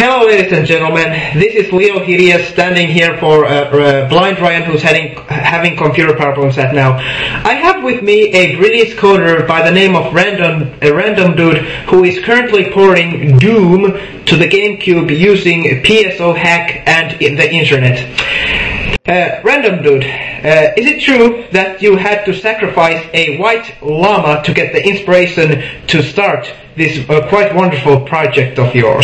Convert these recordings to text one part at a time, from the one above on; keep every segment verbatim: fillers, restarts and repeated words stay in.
Hello ladies and gentlemen, this is Leo Hideous standing here for uh, uh, Blind Ryan who's having, having computer problems right now. I have with me a British coder by the name of Random, a Random Dude who is currently porting Doom to the GameCube using P S O hack and the internet. Uh, Random Dude, uh, is it true that you had to sacrifice a white llama to get the inspiration to start this uh, quite wonderful project of yours?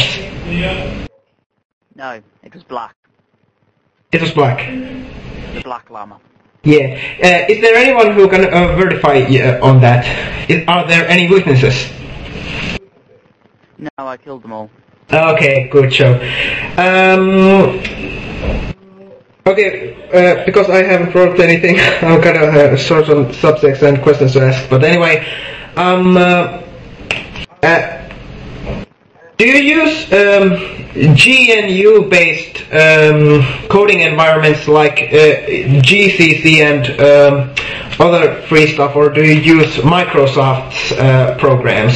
No, it was black. It was black. The black llama. Yeah. Uh, is there anyone who can uh, verify uh, on that? Is, are there any witnesses? No, I killed them all. Okay, good show. Um, okay, uh, because I haven't wrote anything, I'm kind of uh, short on subjects and questions to ask. But anyway, um, uh, uh, do you use um, G N U-based um, coding environments like uh, G C C and um, other free stuff, or do you use Microsoft's uh, programs?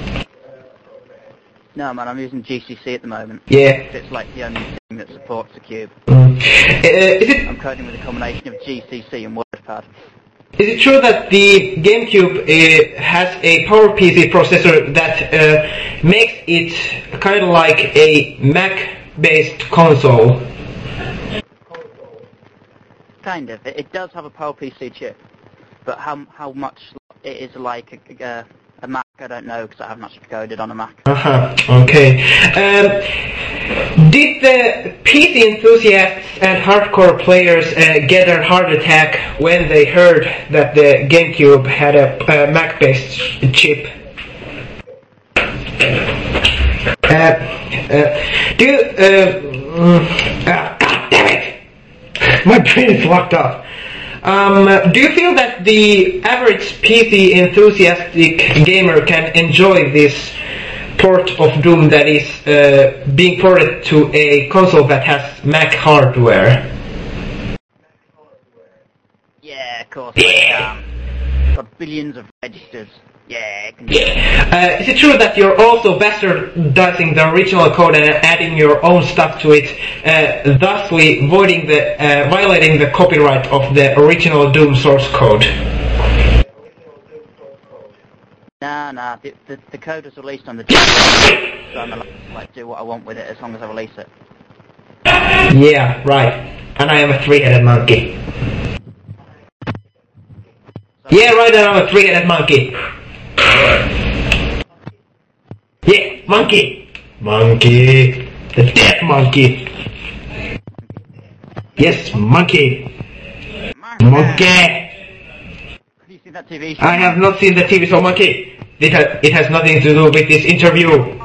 No, man, I'm using G C C at the moment. Yeah. It's like the only thing that supports the cube. Mm. Uh, is it? I'm coding with a combination of G C C and WordPad. Is it true that the GameCube uh, has a PowerPC processor that uh, makes it kind of like a Mac-based console? Kind of. It, it does have a PowerPC chip, but how how much it is like a, a, a Mac, I don't know, because I haven't actually coded on a Mac. Uh-huh, okay. Um, did the P C enthusiasts and hardcore players uh, get a heart attack when they heard that the GameCube had a uh, Mac-based chip? Uh, uh, do you, uh, uh, God damn it! My brain is locked up. Um, do you feel that the average P C enthusiastic gamer can enjoy this port of Doom that is uh, being ported to a console that has Mac hardware? Yeah, of course. Yeah. Um, got billions of registers. Yeah, it can do it. Uh, is it true that you're also bastardizing the original code and adding your own stuff to it, uh, thusly voiding the, uh, violating the copyright of the original Doom source code? Nah, nah, the, the, the code was released on the G C, so I'm allowed to like, do what I want with it as long as I release it. Yeah, right. And I am a three-headed monkey. So, yeah, right, and I'm a three-headed monkey. Yeah, monkey. Monkey. The dead monkey. Yes, monkey. Monkey. Have you seen that T V show? I have not seen the T V show Monkey. It, ha it has nothing to do with this interview.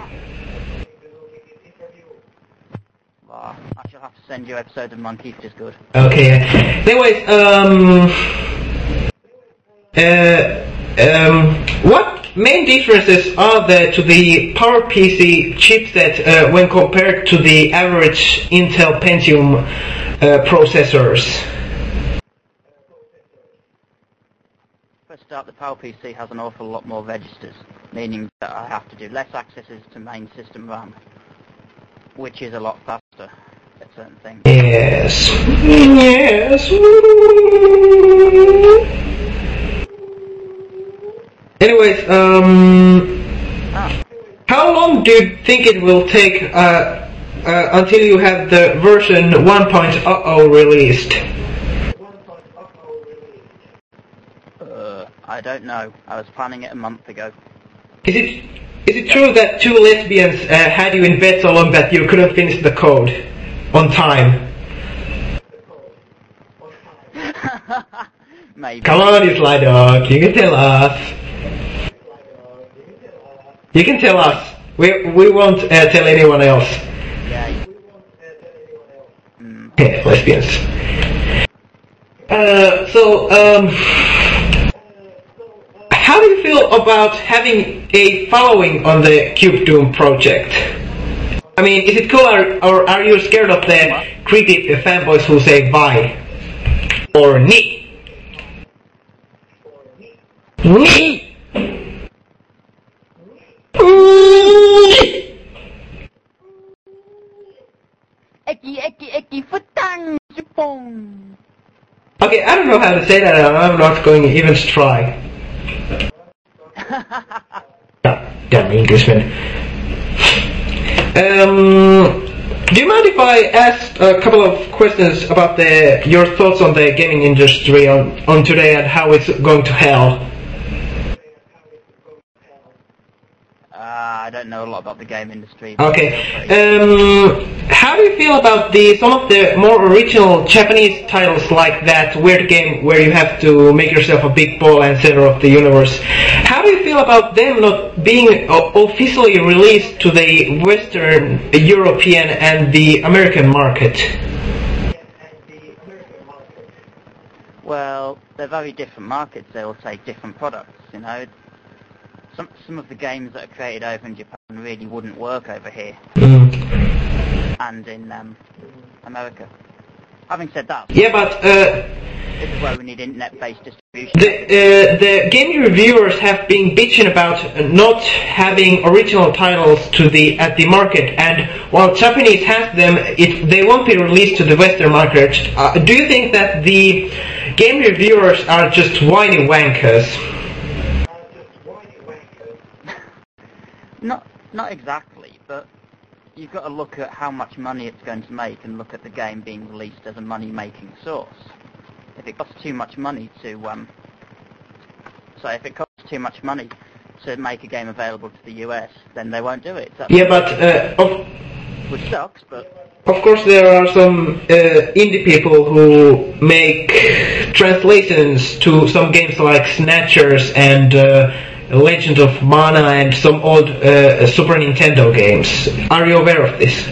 Well, I shall have to send you episodes of Monkey, which is good. Okay. Anyways, um... Uh... Um, what main differences are there to the PowerPC chipset uh, when compared to the average Intel Pentium uh, processors? First start, the PowerPC has an awful lot more registers, meaning that I have to do less accesses to main system RAM, which is a lot faster at certain things. Yes. Yes. Anyways, um, Ah. how long do you think it will take uh, uh, until you have the version one point oh released? Uh, I don't know. I was planning it a month ago. Is it is it true that two lesbians uh, had you in bed so long that you couldn't finish the code on time? Maybe. Come on, you sly dog, you can tell us. You can tell us. We we won't uh, tell anyone else. Yeah. Mm. Yeah, lesbians. Uh, so, um, how do you feel about having a following on the Cube Doom project? I mean, is it cool, or, or are you scared of the creepy fanboys who say bye? Or ni? Ni? Eki, eki, eki, futang, chupong. Okay, I don't know how to say that, and I'm not going to even try. Damn Englishman. Um, do you mind if I ask a couple of questions about the your thoughts on the gaming industry on, on today and how it's going to hell? Uh, I don't know a lot about the game industry. Okay. Um, how do you feel about the some of the more original Japanese titles like that weird game where you have to make yourself a big ball and center of the universe? How do you feel about them not being uh, officially released to the Western European and the American market? Well, they're very different markets. They all take different products, you know. Some some of the games that are created over in Japan really wouldn't work over here Mm. and in um, America. Having said that, Yeah, but uh, this is where we need internet-based distribution. the uh, the game reviewers have been bitching about not having original titles to the at the market, and while Japanese has them, it they won't be released to the Western market. Uh, do you think that the game reviewers are just whiny wankers? Not not exactly, but you've got to look at how much money it's going to make and look at the game being released as a money-making source. If it costs too much money to, um, so if it costs too much money to make a game available to the U S, then they won't do it. That's Yeah, but uh, of, which sucks, but of course there are some uh, indie people who make translations to some games like Snatchers and uh, Legend of Mana and some old uh, Super Nintendo games. Are you aware of this?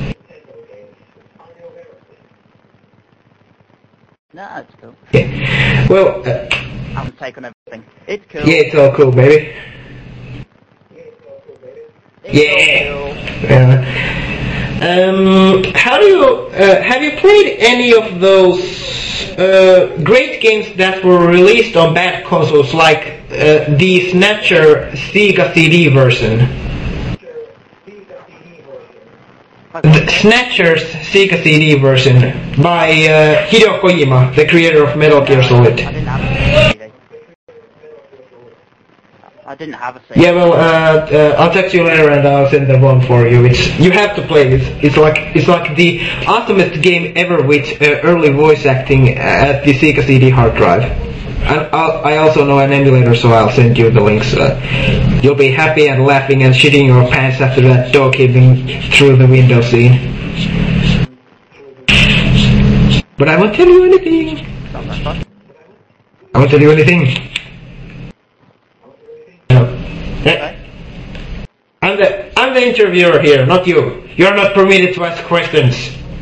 no, it's cool. Yeah. Well, uh, I haven't taken everything. It's cool. yeah, it's all cool, baby. It's Yeah. all cool. Uh, um, how do you uh, have you played any of those uh, great games that were released on bad consoles, like uh, the Snatcher Sega C D version? The Snatcher's Sega C D version by uh, Hideo Kojima, the creator of Metal Gear Solid. I didn't have a C D. I didn't have a C D. Yeah, well, uh, uh, I'll text you later and I'll send the one for you. It's you have to play it. It's like it's like the ultimate game ever with uh, early voice acting at the Sega C D hard drive. And I'll, I also know an emulator, so I'll send you the links. Uh, you'll be happy and laughing and shitting your pants after that dog hitting through the window scene. But I won't tell you anything. Sounds like fun. I won't tell you anything. No. Okay. I'm the I'm the interviewer here, not you. You're not permitted to ask questions.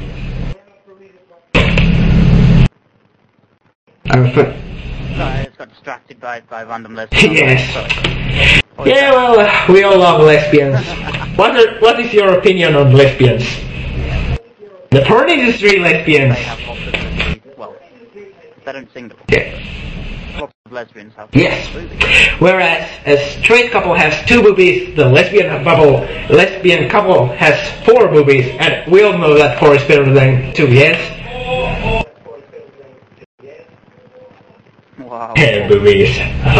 I'm f- Sorry, I just got distracted by, by random lesbians. Yes. Sorry. Oh, Yeah, well, uh, we all love lesbians. What are, what is your opinion on lesbians? The porn industry lesbians. They have lots of boobies. Well, they don't sing the Yeah. lots of lesbians have Yes. boobies. Whereas a straight couple has two boobies, the lesbian couple lesbian couple has four boobies, and we all know that four is better than two. Yes. Wow. Hair boobies.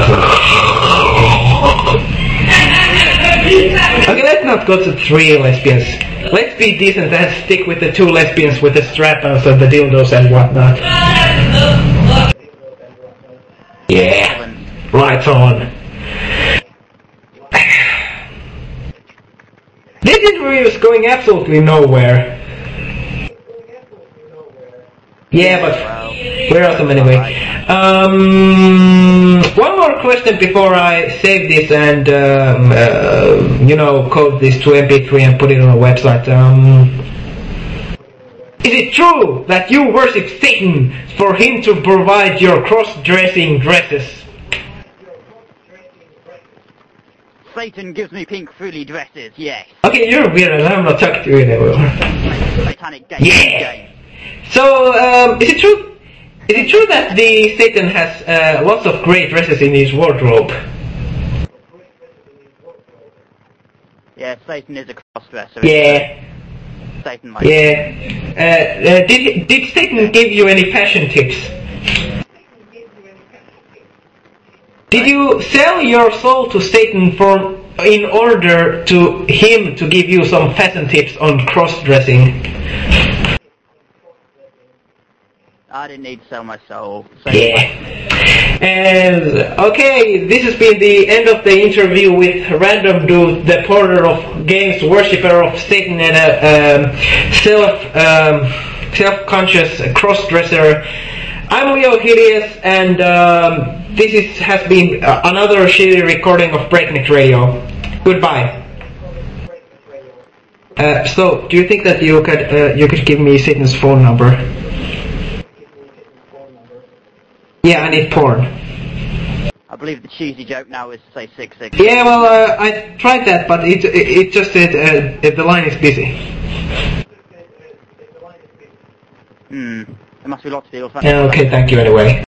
Okay, let's not go to three lesbians. Let's be decent and stick with the two lesbians with the strap-ons and the dildos and whatnot. Yeah, right on. This interview is going absolutely nowhere. Yeah, but we're awesome anyway. Um, one more question before I save this and, um, uh, you know, code this to M P three and put it on a website. Um, is it true that you worship Satan for him to provide your cross-dressing dresses? Satan gives me pink frilly dresses, yes. Okay, you're weird and I'm not talking to you anymore. Satanic game. Yeah. game. So, um, is it true? Is it true that the Satan has uh, lots of great dresses in his wardrobe? Yeah, Satan is a cross-dresser. Yeah. Satan likes Yeah. Uh, uh, did did Satan give you any passion tips? Did you sell your soul to Satan for in order to him to give you some fashion tips on cross-dressing? I didn't need to sell my soul. So Yeah. And okay, this has been the end of the interview with Random Dude, the porter of games, worshipper of Satan, and a um, self um, self-conscious cross-dresser. I'm Leo Hideous, and um, this is, has been uh, another shitty recording of Breakneck Radio. Goodbye. Uh, so, do you think that you could uh, you could give me Satan's phone number? Yeah, I need porn. I believe the cheesy joke now is to say six six. Yeah, well, uh, I tried that, but it it, it just said uh, the line is busy. Hmm. There must be lots of people. Yeah, okay, thank you anyway.